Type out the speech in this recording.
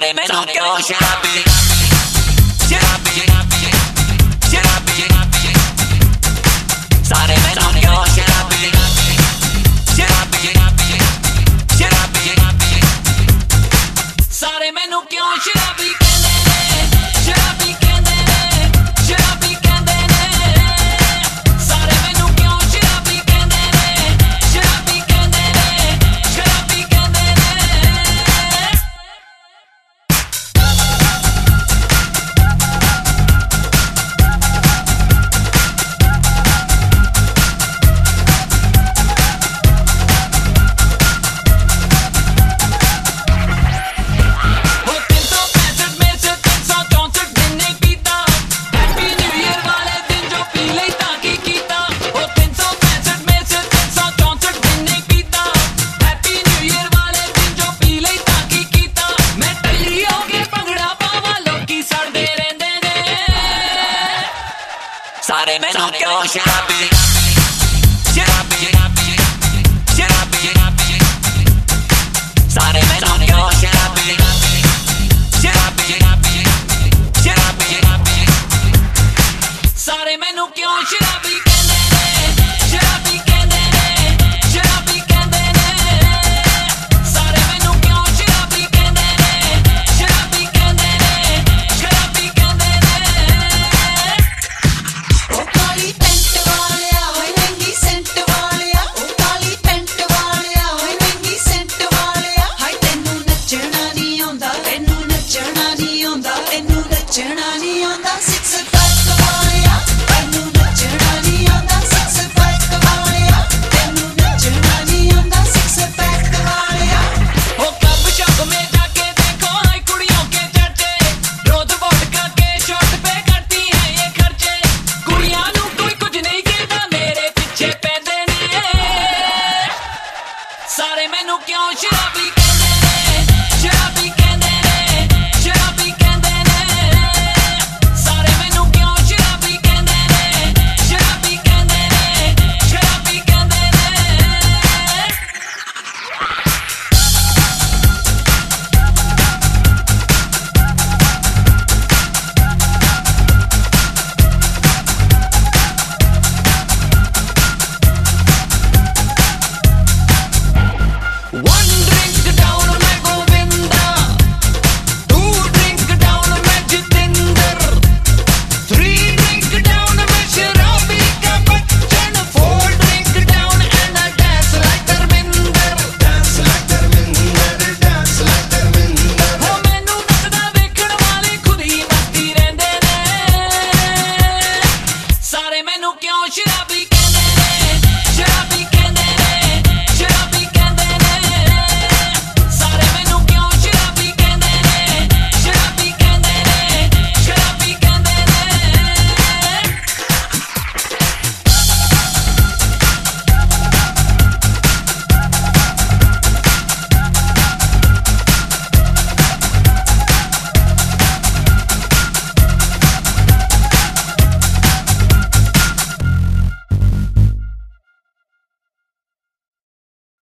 सारे मैनू क्यों शराबी शराबी शराबी सारे मैनू क्यों शराबी शराबी शराबी सारे मैनू क्यों शराबी कहंदे ने शराबी कहंदे ने शराबी कहंदे ने सारे मैनू क्यों शराबी कहंदे ने शराबी कहंदे ने शराबी कहंदे ने सारे मैनू क्यों शराबी शराबी शराबी सारे मैनू क्यों शराबी शराबी शराबी सारे मैनू क्यों शराबी कहंदे ने शराबी कहंदे ने शराबी कहंदे ने सारे मैनू क्यों शराबी कहंदे ने शराबी कहंदे ने शराबी कहंदे ने ओ काली पेंट वालिया होए महंगी सेंट वालिया ओ काली पेंट वालिया होए महंगी सेंट वालिया हाय तैनू नचना नहीं आंदा तैनू नचना नहीं आंदा तैनू नचना नहीं आंदा सिक्स पैक वालिया तैनू नचना नहीं आंदा सिक्स पैक वालिया तैनू नचना नहीं आंदा सिक्स पैक वालिया ओ क्लब शॉप में जाके देखो हाय कुड़ियों के चर्चे रोज वोडका के शॉट पे करती हैं ये खर्चे कुड़ियां नू कोई कुछ नहीं कहता मेरे पीछे पैंदे ने सारे मैनू क्यों